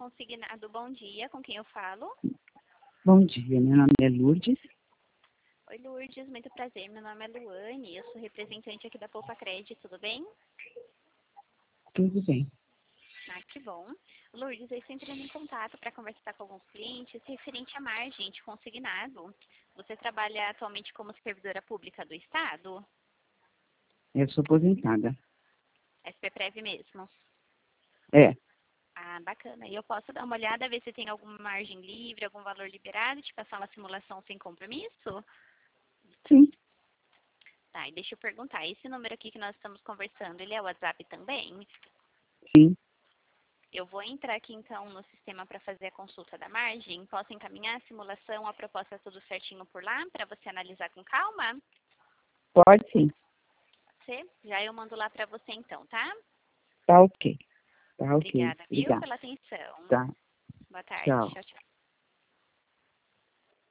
consignado. Bom dia, com quem eu falo? Bom dia, meu nome é Lourdes. Oi, Lourdes, muito prazer. Meu nome é Luane, eu sou representante aqui da Poupa Cred, tudo bem? Tudo bem. Ah, que bom. Lourdes, eu estou entrando em contato para conversar com alguns clientes referente à margem de consignado. Você trabalha atualmente como servidora pública do Estado? Eu sou aposentada. SPPrev mesmo. É, Ah, bacana. E eu posso dar uma olhada, ver se tem alguma margem livre, algum valor liberado, te passar uma simulação sem compromisso? sim, Tá, e deixa eu perguntar, esse número aqui que nós estamos conversando, ele é o WhatsApp também? sim. Eu vou entrar aqui então no sistema para fazer a consulta da margem. Posso encaminhar a simulação, a proposta tudo certinho por lá, para você analisar com calma? Pode sim. Você? Já eu mando lá para você então, tá? Tá ok. Tá ok. Obrigada, viu, Obrigada. pela atenção. Tá. Boa tarde. Tchau. Tchau, tchau.